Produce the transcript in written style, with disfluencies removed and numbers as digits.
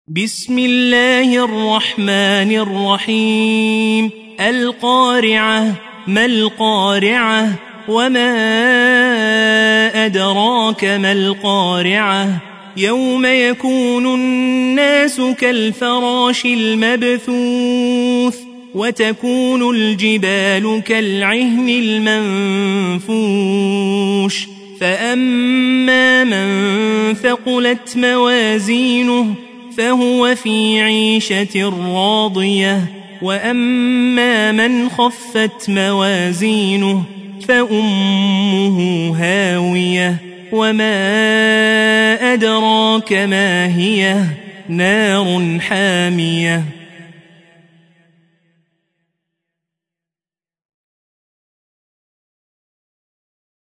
بسم الله الرحمن الرحيم. القارعة. ما القارعة؟ وما أدراك ما القارعة؟ يوم يكون الناس كالفراش المبثوث وتكون الجبال كالعهن المنفوش فأما من ثقلت موازينه فهو في عيشة راضية وأما من خفت موازينه فأمه هاوية وما أدراك ما هي نار حامية.